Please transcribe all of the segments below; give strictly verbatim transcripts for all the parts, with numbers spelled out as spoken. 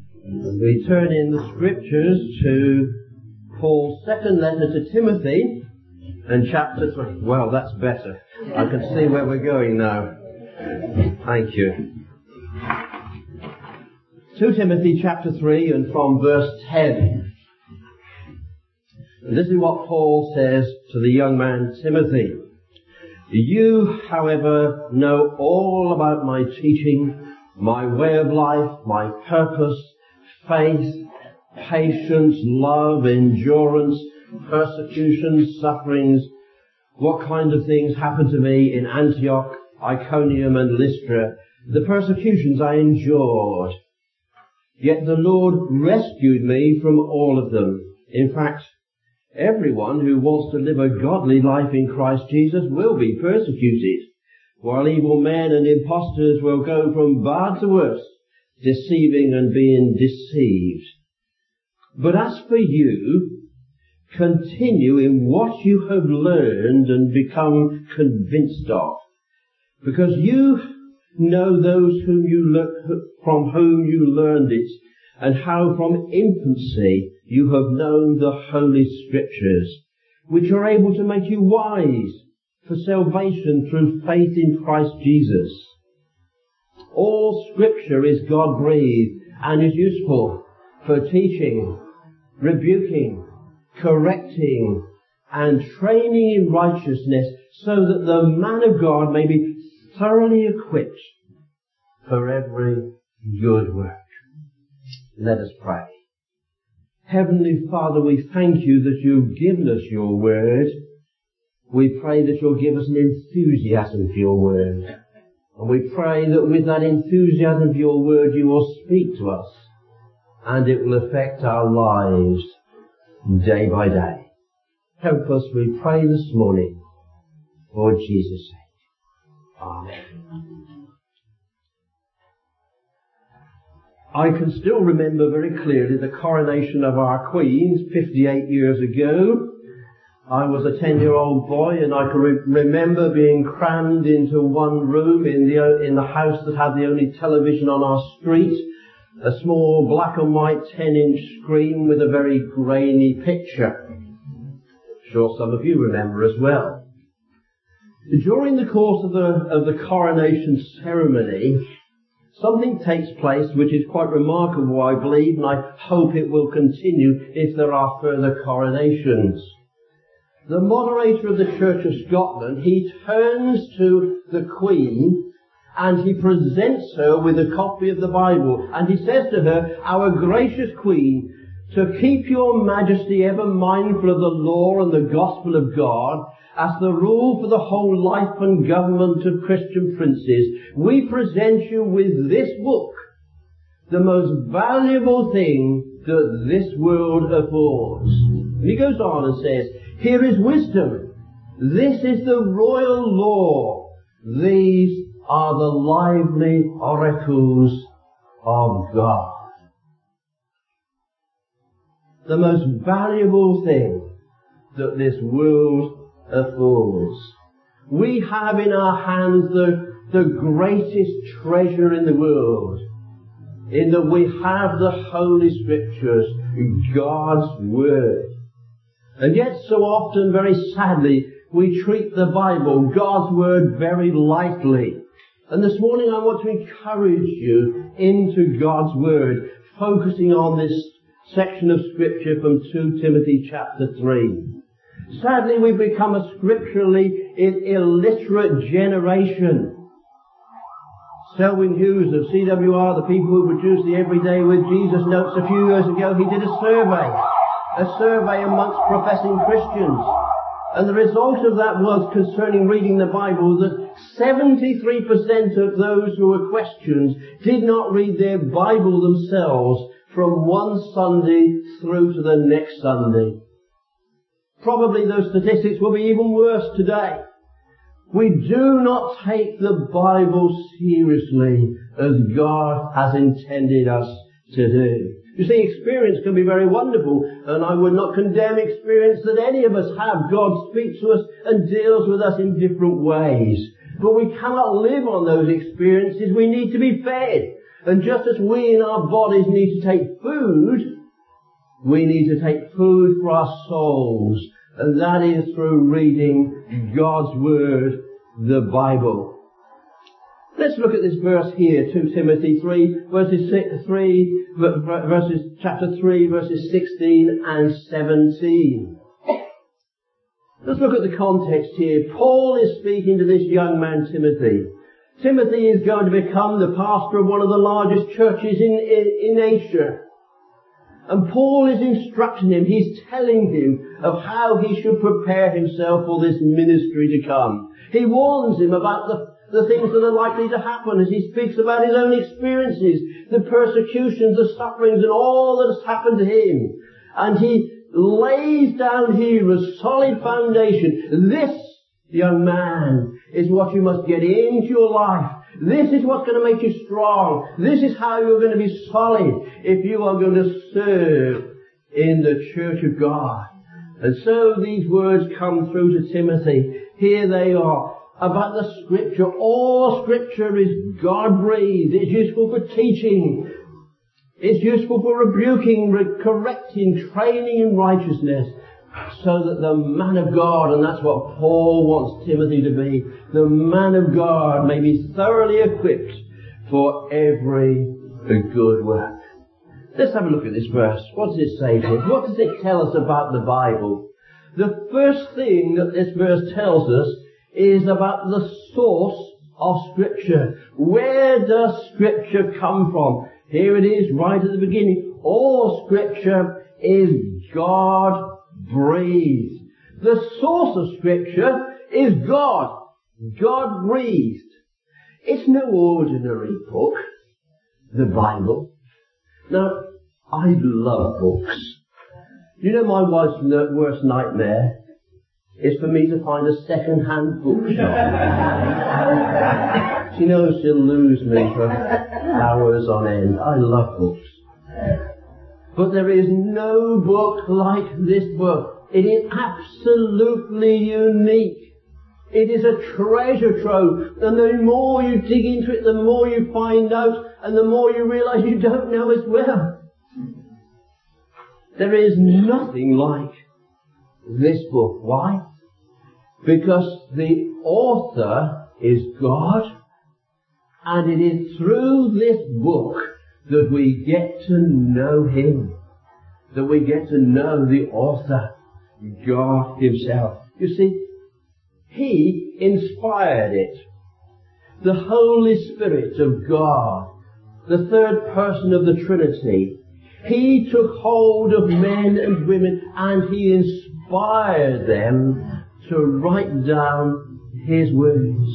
We turn in the scriptures to Paul's second letter to Timothy and chapter three. Well, that's better. I can see where we're going now. Thank you. Second Timothy chapter three and from verse ten. And this is what Paul says to the young man Timothy. You, however, know all about my teaching, my way of life, my purpose, faith, patience, love, endurance, persecutions, sufferings, what kind of things happened to me in Antioch, Iconium and Lystra, the persecutions I endured. Yet the Lord rescued me from all of them. In fact, everyone who wants to live a godly life in Christ Jesus will be persecuted, while evil men and impostors will go from bad to worse, deceiving and being deceived. But as for you, continue in what you have learned and become convinced of, because you know those whom you le- from whom you learned it, and how from infancy you have known the Holy Scriptures, which are able to make you wise for salvation through faith in Christ Jesus. All Scripture is God-breathed and is useful for teaching, rebuking, correcting, and training in righteousness, so that the man of God may be thoroughly equipped for every good work. Let us pray. Heavenly Father, we thank you that you've given us your word. We pray that you'll give us an enthusiasm for your word. And we pray that with that enthusiasm for your word you will speak to us, and it will affect our lives day by day. Help us, we pray this morning, for Jesus' sake. Amen. I can still remember very clearly the coronation of our Queen fifty-eight years ago. I was a ten-year-old boy, and I can re- remember being crammed into one room in the in the house that had the only television on our street, a small black and white ten-inch screen with a very grainy picture. I'm sure some of you remember as well. During the course of the of the coronation ceremony, something takes place which is quite remarkable, I believe, and I hope it will continue if there are further coronations. The moderator of the Church of Scotland, he turns to the Queen and he presents her with a copy of the Bible, and he says to her, "Our gracious Queen, to keep your Majesty ever mindful of the law and the gospel of God, as the rule for the whole life and government of Christian princes, we present you with this book, the most valuable thing that this world affords." And he goes on and says, "Here is wisdom. This is the royal law. These are the lively oracles of God." The most valuable thing that this world affords. We have in our hands the, the greatest treasure in the world, in that we have the Holy Scriptures, God's Word. And yet so often, very sadly, we treat the Bible, God's Word, very lightly. And this morning I want to encourage you into God's Word, focusing on this section of Scripture from Second Timothy chapter three. Sadly, we've become a scripturally illiterate generation. Selwyn Hughes of C W R, the people who produced the Everyday with Jesus notes, a few years ago, he did a survey, a survey amongst professing Christians. And the result of that was, concerning reading the Bible, that seventy-three percent of those who were questioned did not read their Bible themselves from one Sunday through to the next Sunday. Probably those statistics will be even worse today. We do not take the Bible seriously as God has intended us to do. You see, experience can be very wonderful, and I would not condemn experience that any of us have. God speaks to us and deals with us in different ways. But we cannot live on those experiences. We need to be fed. And just as we in our bodies need to take food, we need to take food for our souls. And that is through reading God's Word, the Bible. Let's look at this verse here, Second Timothy three, verses six, three, verses, chapter three, verses sixteen and seventeen. Let's look at the context here. Paul is speaking to this young man, Timothy. Timothy is going to become the pastor of one of the largest churches in, in, in Asia. And Paul is instructing him, he's telling him of how he should prepare himself for this ministry to come. He warns him about the the things that are likely to happen as he speaks about his own experiences, the persecutions, the sufferings, and all that has happened to him. And he lays down here a solid foundation. This, young man, is what you must get into your life. This is what's going to make you strong. This is how you're going to be solid if you are going to serve in the church of God. And so these words come through to Timothy. Here they are. About the Scripture. All Scripture is God-breathed. It's useful for teaching. It's useful for rebuking, re- correcting, training in righteousness, so that the man of God, and that's what Paul wants Timothy to be, the man of God may be thoroughly equipped for every good work. Let's have a look at this verse. What does it say to us? What does it tell us about the Bible? The first thing that this verse tells us is about the source of Scripture. Where does Scripture come from? Here it is right at the beginning. All Scripture is God-breathed. The source of Scripture is God. God-breathed. It's no ordinary book, the Bible. Now, I love books. You know my wife's worst nightmare is for me to find a second-hand bookshop. She knows she'll lose me for hours on end. I love books. But there is no book like this book. It is absolutely unique. It is a treasure trove. And the more you dig into it, the more you find out, and the more you realize you don't know as well. There is nothing like this book. Why? Because the author is God, and it is through this book that we get to know Him, that we get to know the author, God Himself. You see, He inspired it. The Holy Spirit of God, the third person of the Trinity, He took hold of men and women and He inspired them to write down His words.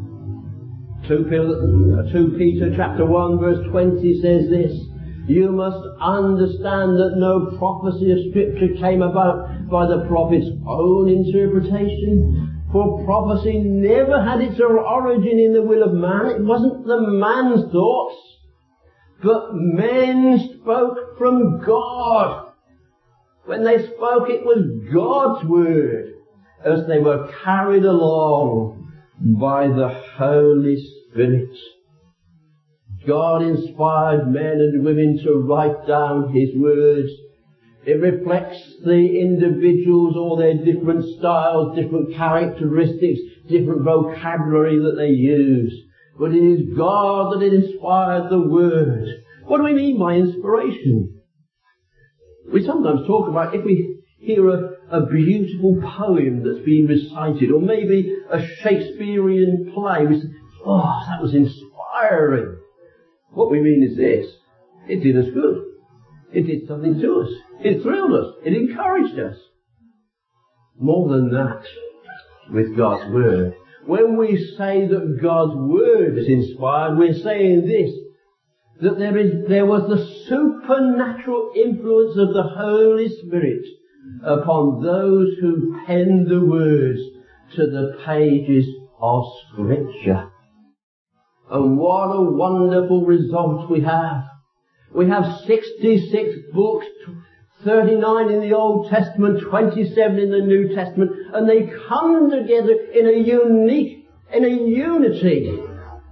Second Peter chapter one verse twenty says this: you must understand that no prophecy of Scripture came about by the prophet's own interpretation. For prophecy never had its origin in the will of man. It wasn't the man's thoughts, but men spoke from God. When they spoke, it was God's word, as they were carried along by the Holy Spirit. God inspired men and women to write down His words. It reflects the individuals, all their different styles, different characteristics, different vocabulary that they use. But it is God that inspired the Word. What do we mean by inspiration? We sometimes talk about if we hear a, a beautiful poem that's being recited, or maybe a Shakespearean play, we say, oh, that was inspiring. What we mean is this: it did us good. It did something to us. It thrilled us. It encouraged us. More than that, with God's Word. When we say that God's Word is inspired, we're saying this: that there is, there was the supernatural influence of the Holy Spirit upon those who penned the words to the pages of Scripture. And what a wonderful result we have. We have sixty-six books, thirty-nine in the Old Testament, twenty-seven in the New Testament, and they come together in a unique, in a unity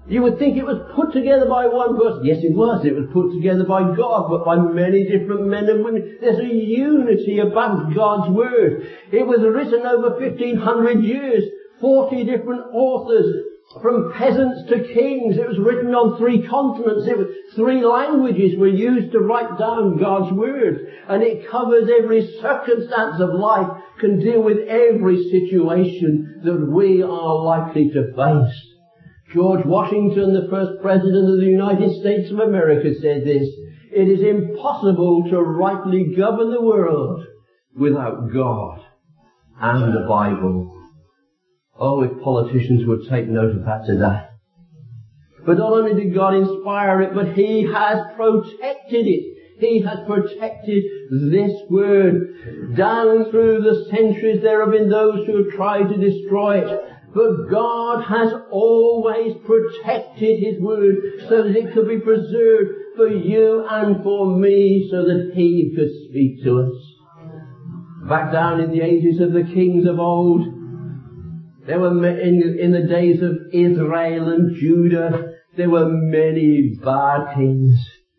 You would think it was put together by one person. Yes, it was. It was put together by God, but by many different men and women. There's a unity about God's Word. It was written over fifteen hundred years. forty different authors, from peasants to kings. It was written on three continents. It was three languages were used to write down God's Word. And it covers every circumstance of life, can deal with every situation that we are likely to face. George Washington, the first President of the United States of America, said this: "It is impossible to rightly govern the world without God and the Bible." Oh, if politicians would take note of that today. But not only did God inspire it, but He has protected it. He has protected this Word. Down through the centuries there have been those who have tried to destroy it. But God has always protected His Word so that it could be preserved for you and for me, so that He could speak to us. Back down in the ages of the kings of old, there were, in, in the days of Israel and Judah, there were many bad kings.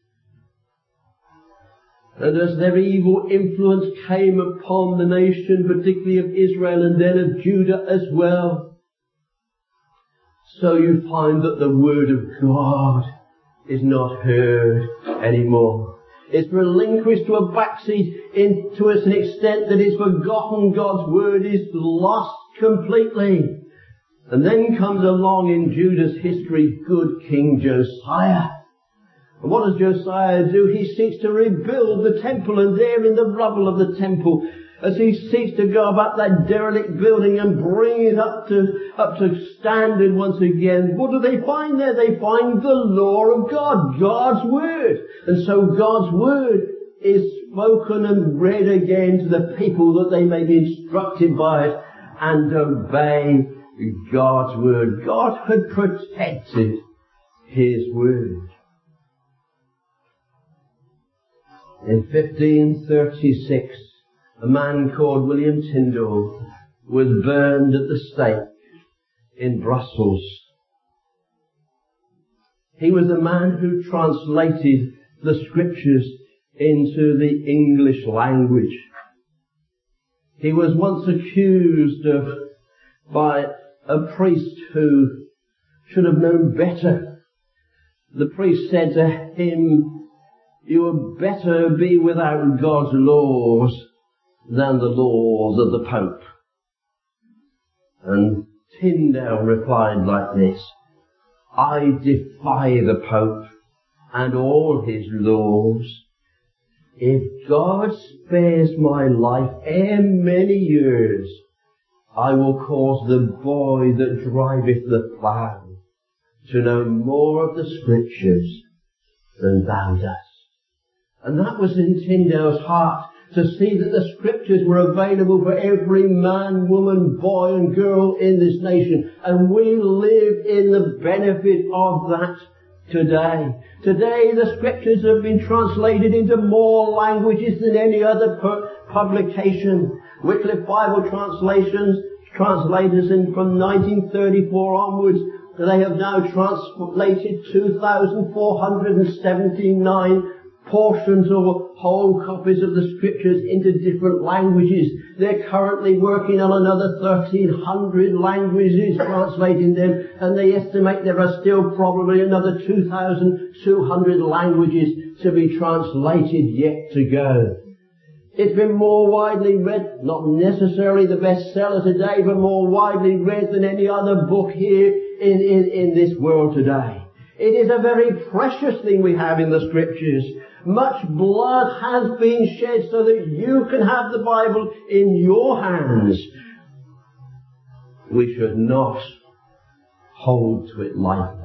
And as their evil influence came upon the nation, particularly of Israel and then of Judah as well, so you find that the Word of God is not heard anymore. It's relinquished to a backseat in, to an extent that it's forgotten. God's Word is lost completely. And then comes along in Judah's history good King Josiah. And what does Josiah do? He seeks to rebuild the temple, and there in the rubble of the temple, as he seeks to go about that derelict building and bring it up to up to standard once again, what do they find there? They find the law of God, God's Word. And so God's Word is spoken and read again to the people that they may be instructed by it and obey God's Word. God had protected His Word. In fifteen thirty-six, a man called William Tyndale was burned at the stake in Brussels. He was the man who translated the Scriptures into the English language. He was once accused of, by a priest who should have known better. The priest said to him, "You had better be without God's laws than the laws of the Pope." And Tyndale replied like this: "I defy the Pope and all his laws. If God spares my life ere many years, I will cause the boy that driveth the plough to know more of the Scriptures than thou dost." And that was in Tyndale's heart, to see that the Scriptures were available for every man, woman, boy and girl in this nation. And we live in the benefit of that today. Today the Scriptures have been translated into more languages than any other pu- publication. Wycliffe Bible translations, translators in from nineteen thirty-four onwards, they have now translated two thousand four hundred seventy-nine portions or whole copies of the Scriptures into different languages. They're currently working on another thirteen hundred languages, translating them, and they estimate there are still probably another two thousand two hundred languages to be translated yet to go. It's been more widely read, not necessarily the bestseller today, but more widely read than any other book here in, in, in this world today. It is a very precious thing we have in the Scriptures. Much blood has been shed so that you can have the Bible in your hands. We should not hold to it lightly.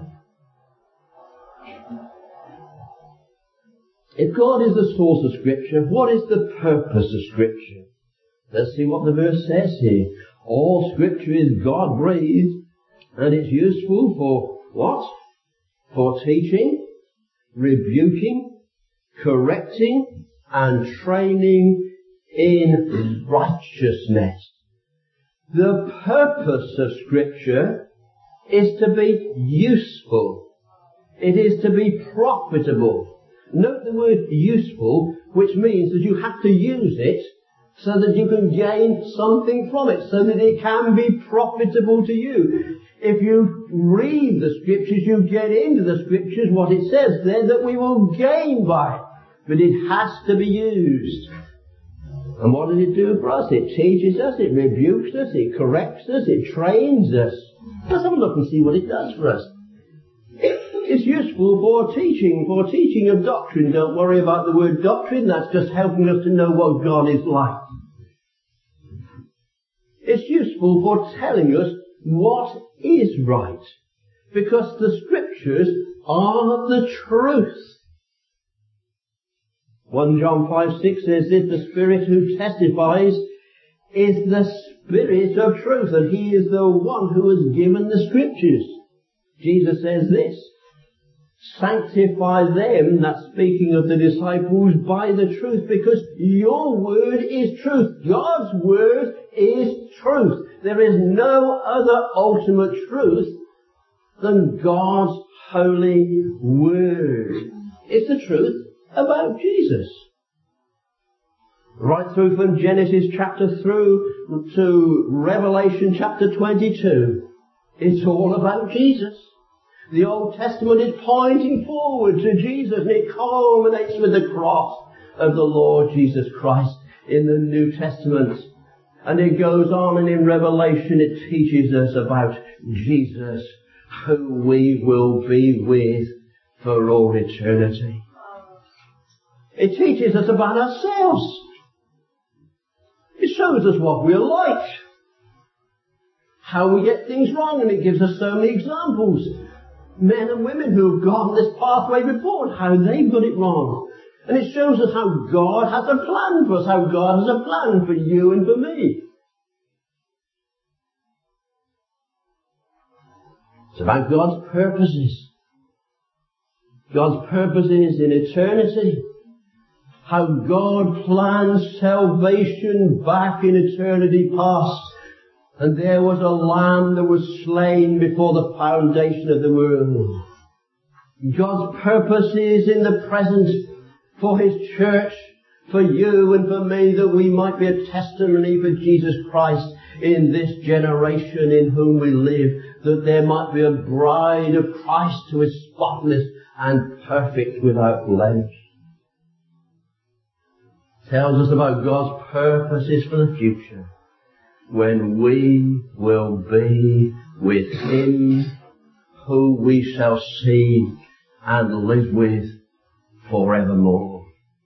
If God is the source of Scripture, what is the purpose of Scripture? Let's see what the verse says here. All Scripture is God-breathed, and it's useful for what? For teaching, rebuking, correcting, and training in righteousness. The purpose of Scripture is to be useful. It is to be profitable. Note the word useful, which means that you have to use it so that you can gain something from it, so that it can be profitable to you. If you read the Scriptures, you get into the Scriptures what it says there that we will gain by it. But it has to be used. And what does it do for us? It teaches us, it rebukes us, it corrects us, it trains us. Let's have a look and see what it does for us. It's useful for teaching, for teaching of doctrine. Don't worry about the word doctrine, that's just helping us to know what God is like. It's useful for telling us what is right, because the Scriptures are the truth. First John five six says this, the Spirit who testifies is the Spirit of truth, and He is the one who has given the Scriptures. Jesus says this, sanctify them, that's speaking of the disciples, by the truth, because your word is truth. God's word is truth. There is no other ultimate truth than God's holy word. It's the truth about Jesus. Right through from Genesis chapter through to Revelation chapter twenty-two. It's all about Jesus. The Old Testament is pointing forward to Jesus, and it culminates with the cross of the Lord Jesus Christ in the New Testament. And it goes on, and in Revelation it teaches us about Jesus, who we will be with for all eternity. It teaches us about ourselves. It shows us what we're like, how we get things wrong, and it gives us so many examples. Men and women who have gone this pathway before, and how they got it wrong. And it shows us how God has a plan for us, how God has a plan for you and for me. It's about God's purposes. God's purposes in eternity. How God plans salvation back in eternity past. And there was a lamb that was slain before the foundation of the world. God's purposes in the present for His church, for you and for me, that we might be a testimony for Jesus Christ in this generation in whom we live, that there might be a bride of Christ who is spotless and perfect without blemish. Tells us about God's purposes for the future, when we will be with Him who we shall see and live with forevermore.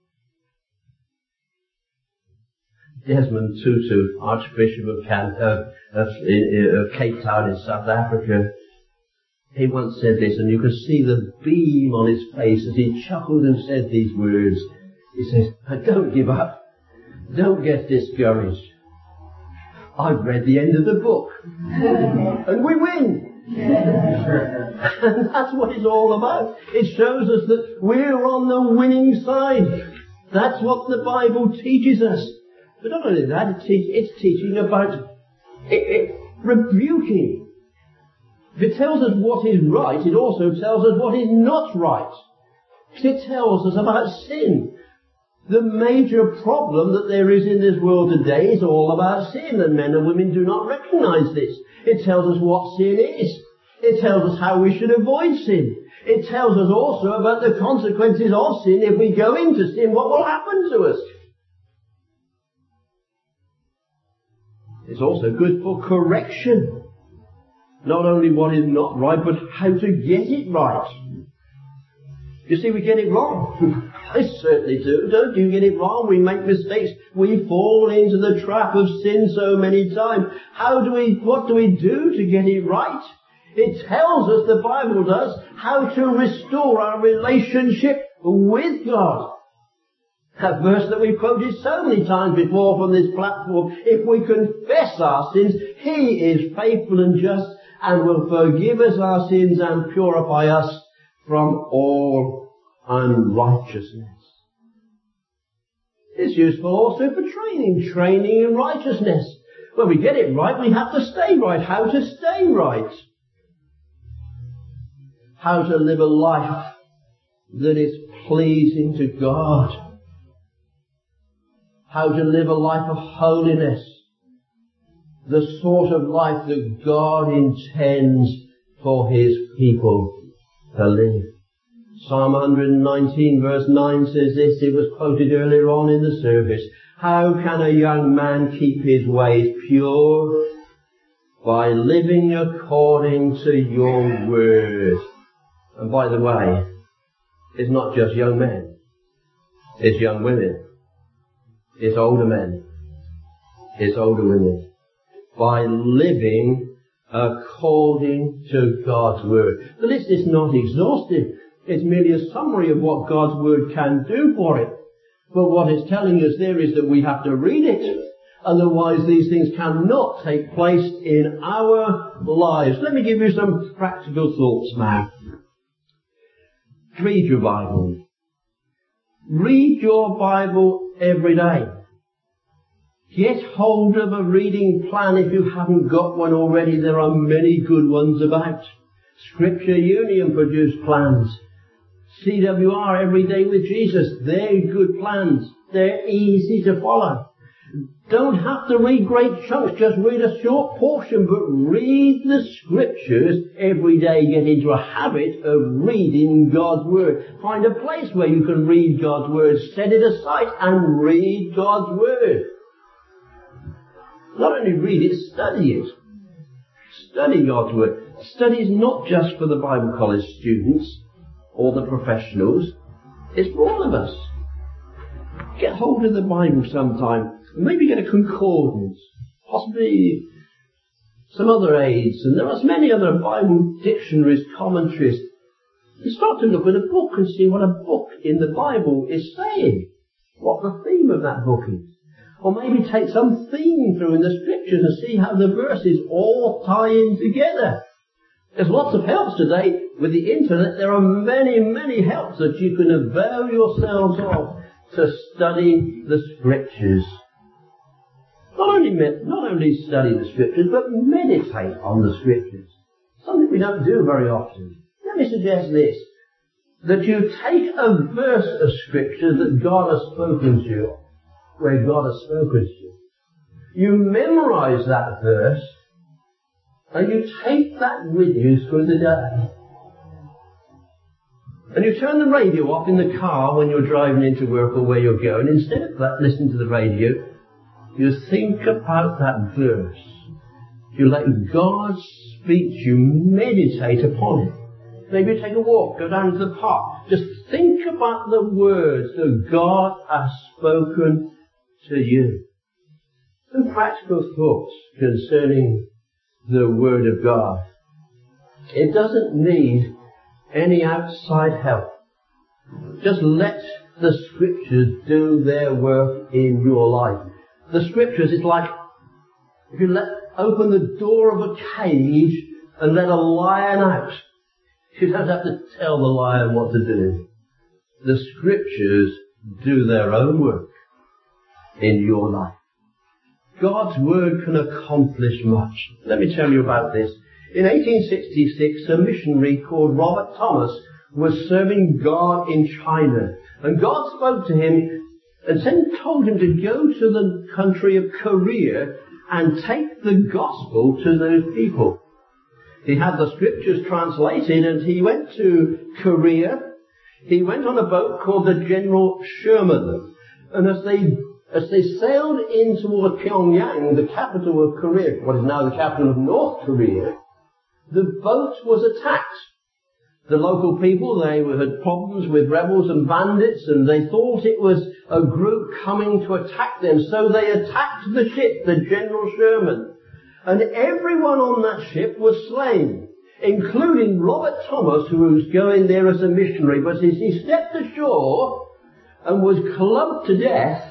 Desmond Tutu, Archbishop of, Can- uh, of, of Cape Town in South Africa, he once said this, and you can see the beam on his face as he chuckled and said these words. He says, don't give up. Don't get discouraged. I've read the end of the book. And we win. And that's what it's all about. It shows us that we're on the winning side. That's what the Bible teaches us. But not only that, it te- it's teaching about it, it, rebuking. If it tells us what is right, it also tells us what is not right. It tells us about sin. The major problem that there is in this world today is all about sin, and men and women do not recognize this. It tells us what sin is. It tells us how we should avoid sin. It tells us also about the consequences of sin. If we go into sin, what will happen to us? It's also good for correction. Not only what is not right, but how to get it right. You see, we get it wrong. I certainly do. Don't you get it wrong? We make mistakes. We fall into the trap of sin so many times. How do we, what do we do to get it right? It tells us, the Bible does, how to restore our relationship with God. That verse that we've quoted so many times before from this platform. If we confess our sins, He is faithful and just and will forgive us our sins and purify us from all unrighteousness. It's useful also for training, training in righteousness. When we get it right, we have to stay right. How to stay right? how to live a life that is pleasing to God, how to live a life of holiness, the sort of life that God intends for His people to live. Psalm one nineteen verse nine says this, it was quoted earlier on in the service. How can a young man keep his ways pure? By living according to your word. And by the way, it's not just young men. It's young women. It's older men. It's older women. By living according to God's word. The list is not exhaustive. It's merely a summary of what God's word can do for it. But what it's telling us there is that we have to read it. Otherwise these things cannot take place in our lives. Let me give you some practical thoughts now. Read your Bible. Read your Bible every day. Get hold of a reading plan if you haven't got one already. There are many good ones about. Scripture Union produce plans. C W R, Every Day with Jesus, they're good plans. They're easy to follow. Don't have to read great chunks, just read a short portion, but read the Scriptures every day. Get into a habit of reading God's Word. Find a place where you can read God's Word. Set it aside and read God's Word. Not only read it, study it. Study God's Word. Study is not just for the Bible college students or the professionals. It's for all of us. Get hold of the Bible sometime. Maybe get a concordance. Possibly some other aids. And there are many other Bible dictionaries, commentaries. You start to look at a book and see what a book in the Bible is saying. What the theme of that book is. Or maybe take some theme through in the Scriptures and see how the verses all tie in together. There's lots of helps today. With the internet, there are many, many helps that you can avail yourselves of to study the Scriptures. Not only, not only study the Scriptures, but meditate on the Scriptures. Something we don't do very often. Let me suggest this. That you take a verse of Scripture that God has spoken to you, where God has spoken to you. You memorize that verse, and you take that with you through the day. And you turn the radio off in the car when you're driving into work or where you're going. Instead of that, listening to the radio, you think about that verse. You let God speak to you, meditate upon it. Maybe you take a walk, go down to the park. Just think about the words that God has spoken to you. Some practical thoughts concerning the Word of God. It doesn't need any outside help. Just let the Scriptures do their work in your life. The Scriptures is like if you let open the door of a cage and let a lion out. You don't have to tell the lion what to do. The Scriptures do their own work in your life. God's Word can accomplish much. Let me tell you about this. In eighteen sixty-six, a missionary called Robert Thomas was serving God in China. And God spoke to him and then told him to go to the country of Korea and take the gospel to those people. He had the Scriptures translated and he went to Korea. He went on a boat called the General Sherman. And as they As they sailed in toward Pyongyang, the capital of Korea, what is now the capital of North Korea, the boat was attacked. The local people, they had problems with rebels and bandits, and they thought it was a group coming to attack them. So they attacked the ship, the General Sherman. And everyone on that ship was slain, including Robert Thomas, who was going there as a missionary. But as he stepped ashore and was clubbed to death,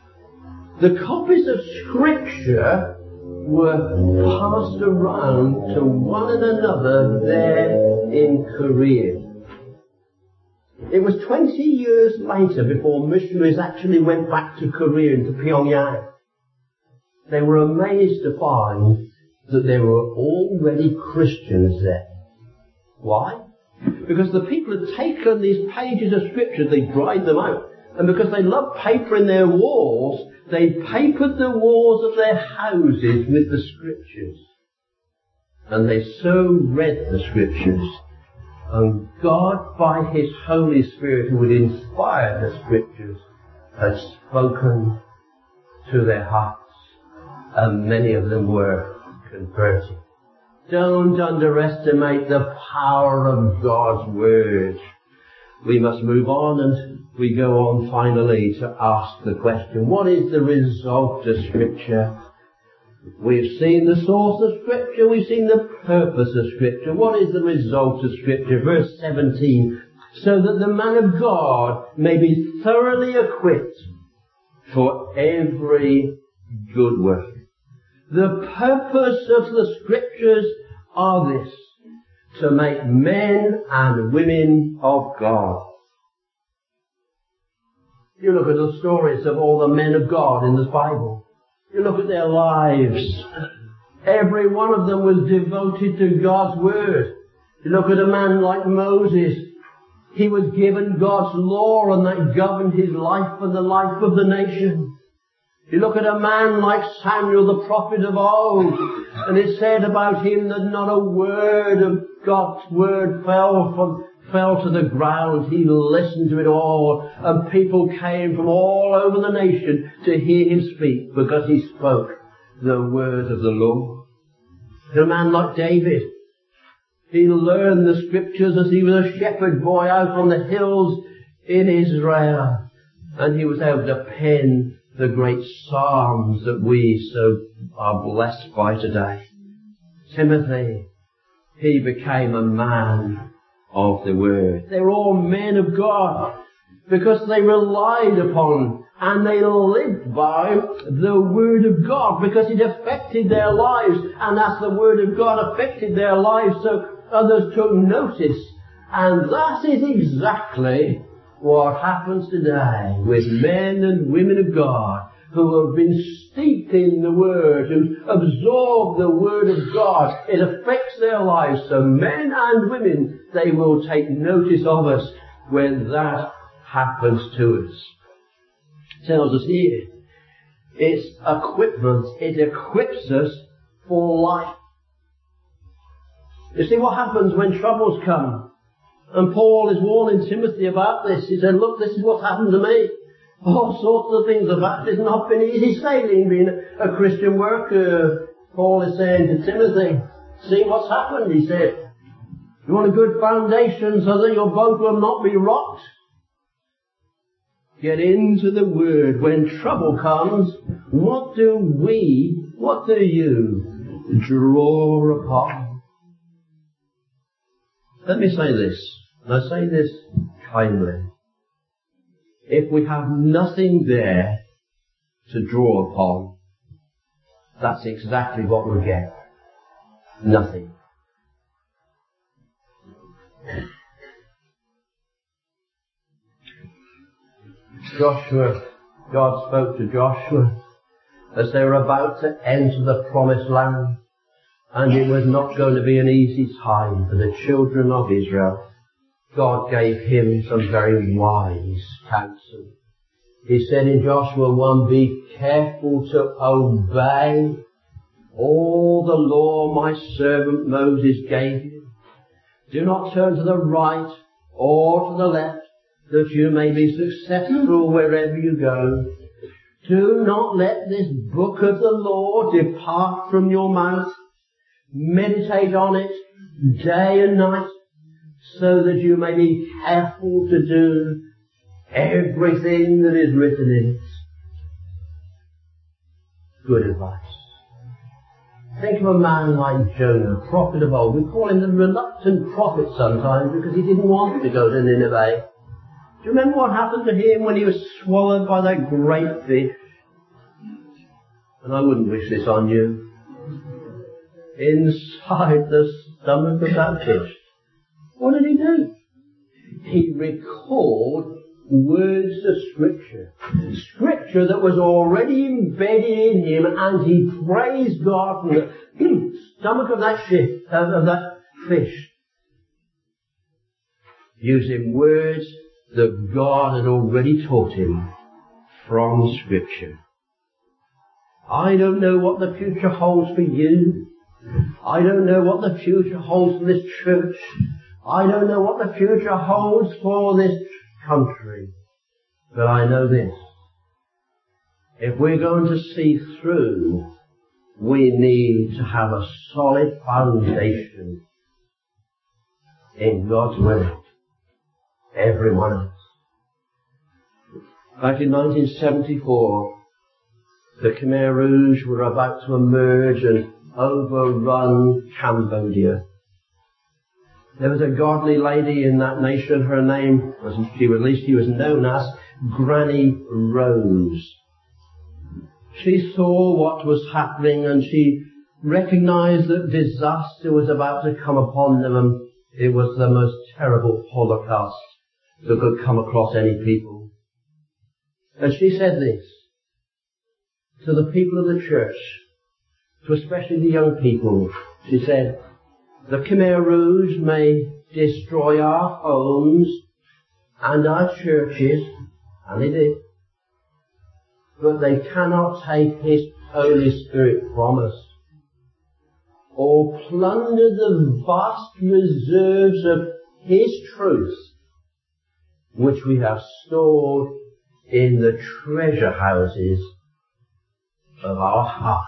the copies of Scripture were passed around to one and another there in Korea. It was twenty years later before missionaries actually went back to Korea, to Pyongyang. They were amazed to find that there were already Christians there. Why? Because the people had taken these pages of Scripture, they dried them out. And because they loved paper in their walls, they papered the walls of their houses with the Scriptures. And they so read the Scriptures. And God, by His Holy Spirit, who would inspire the Scriptures, had spoken to their hearts. And many of them were converted. Don't underestimate the power of God's Word. We must move on, and we go on finally to ask the question, what is the result of Scripture? We've seen the source of Scripture, we've seen the purpose of Scripture. What is the result of Scripture? Verse seventeen, so that the man of God may be thoroughly equipped for every good work. The purpose of the Scriptures are this, to make men and women of God. You look at the stories of all the men of God in the Bible. You look at their lives. Every one of them was devoted to God's Word. You look at a man like Moses. He was given God's law, and that governed his life and the life of the nation. You look at a man like Samuel, the prophet of old, and it said about him that not a word of God's word fell from, fell to the ground. He listened to it all, and people came from all over the nation to hear him speak, because he spoke the word of the Lord. And a man like David, he learned the Scriptures as he was a shepherd boy out on the hills in Israel, and he was able to pen the great Psalms that we so are blessed by today. Timothy, he became a man of the Word. They were all men of God because they relied upon and they lived by the Word of God, because it affected their lives, and as the Word of God affected their lives, so others took notice. And that is exactly what happens today with men and women of God who have been steeped in the Word and absorbed the Word of God. It affects their lives. So men and women, they will take notice of us when that happens to us. It tells us here, it's equipment. It equips us for life. You see what happens when troubles come? And Paul is warning Timothy about this. He said, look, this is what's happened to me. All sorts of things have happened. It's not been easy sailing being a Christian worker. Paul is saying to Timothy, see what's happened, he said. You want a good foundation so that your boat will not be rocked? Get into the Word. When trouble comes, what do we, what do you draw upon? Let me say this. And I say this kindly. If we have nothing there to draw upon, that's exactly what we'll get. Nothing. Joshua, God spoke to Joshua as they were about to enter the promised land, and it was not going to be an easy time for the children of Israel. God gave him some very wise counsel. He said in Joshua one, be careful to obey all the law my servant Moses gave you. Do not turn to the right or to the left, that you may be successful wherever you go. Do not let this book of the law depart from your mouth. Meditate on it day and night, so that you may be careful to do everything that is written in it. Good advice. Think of a man like Jonah, prophet of old. We call him the reluctant prophet sometimes because he didn't want to go to Nineveh. Do you remember what happened to him when he was swallowed by that great fish? And I wouldn't wish this on you. Inside the stomach of that fish, what did he do? He recalled words of Scripture. Scripture that was already embedded in him, and he praised God from the stomach of that, ship, of that fish. using words that God had already taught him from Scripture. I don't know what the future holds for you. I don't know what the future holds for this church. I don't know what the future holds for this country. But I know this. If we're going to see through, we need to have a solid foundation in God's Word. Every one of us. Back in nineteen seventy-four, the Khmer Rouge were about to emerge and overrun Cambodia. There was a godly lady in that nation. Her name was, she, at least she was known as Granny Rose. She saw what was happening and she recognized that disaster was about to come upon them, and it was the most terrible holocaust that could come across any people. And she said this to the people of the church, to especially the young people. She said, the Khmer Rouge may destroy our homes and our churches, and they did, but they cannot take His Holy Spirit from us, or plunder the vast reserves of His truth, which we have stored in the treasure houses of our hearts.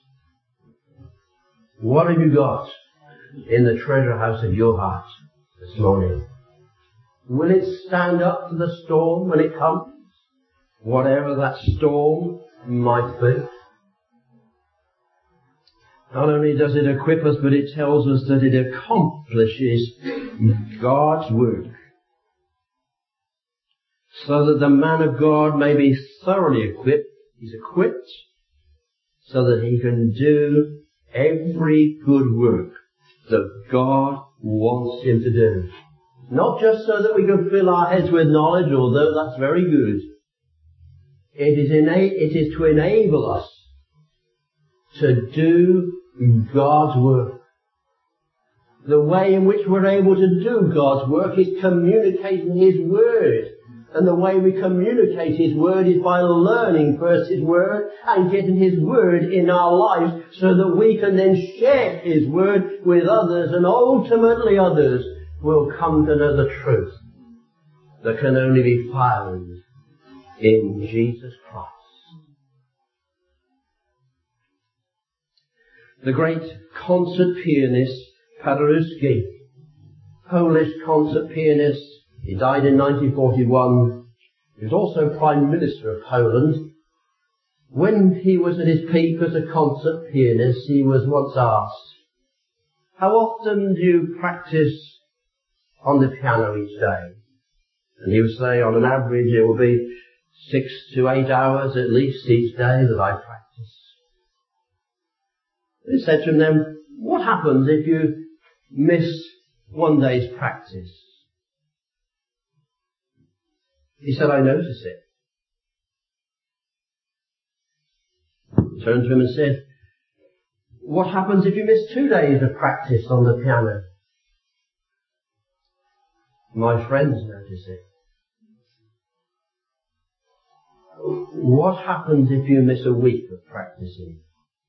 What have you got in the treasure house of your heart this morning? Will it stand up to the storm when it comes? Whatever that storm might be. Not only does it equip us, but it tells us that it accomplishes God's work, so that the man of God may be thoroughly equipped. He's equipped so that he can do every good work that God wants him to do. Not just so that we can fill our heads with knowledge, although that's very good. It is, ena- it is to enable us to do God's work. The way in which we're able to do God's work is communicating His Word. And the way we communicate His Word is by learning first His Word and getting His Word in our lives so that we can then share His Word with others, and ultimately others will come to know the truth that can only be found in Jesus Christ. The great concert pianist Paderewski, Polish concert pianist, he died in nineteen forty-one. He was also Prime Minister of Poland. When he was at his peak as a concert pianist, he was once asked, how often do you practice on the piano each day? And he would say, on an average, it will be six to eight hours at least each day that I practice. He said to him then, what happens if you miss one day's practice? He said, I notice it. He turned to him and said, what happens if you miss two days of practice on the piano? My friends notice it. What happens if you miss a week of practicing?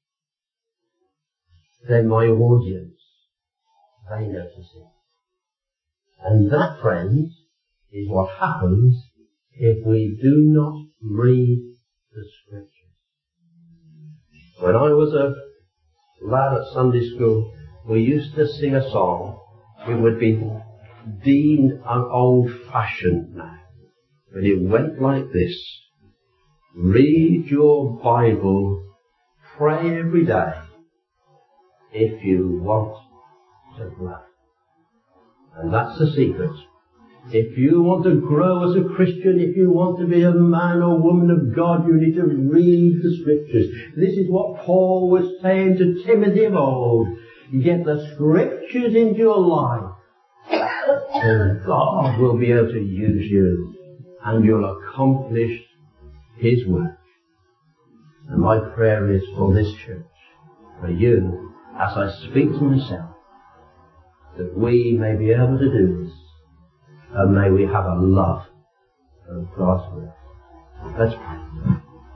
Then my audience, they notice it. And that, friends, is what happens if we do not read the Scriptures. When I was a lad at Sunday school, we used to sing a song. It would be deemed an old-fashioned now, but it went like this. Read your Bible, pray every day, if you want to grow. And that's the secret. If you want to grow as a Christian, if you want to be a man or woman of God, you need to read the Scriptures. This is what Paul was saying to Timothy of old. Get the Scriptures into your life, and God will be able to use you, and you'll accomplish His work. And my prayer is for this church, for you, as I speak to myself, that we may be able to do this and may we have a love of God's word. Let's pray.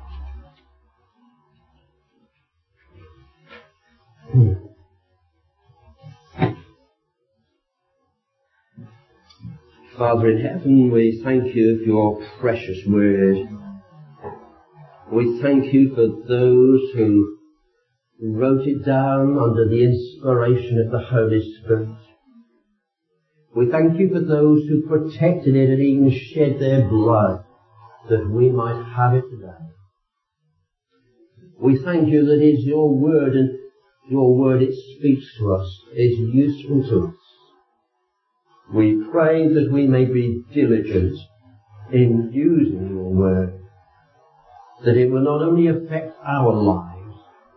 Hmm. Father in heaven, we thank you for your precious word. We thank you for those who wrote it down under the inspiration of the Holy Spirit. We thank you for those who protected it and even shed their blood that we might have it today. We thank you that it is your word, and your word, it speaks to us, is useful to us. We pray that we may be diligent in using your word, that it will not only affect our lives,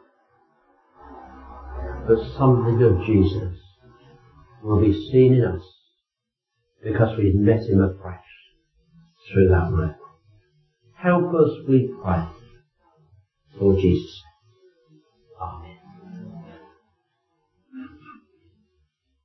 but something of Jesus will be seen in us because we've met him afresh through that word. Help us, we pray, for Jesus' sake.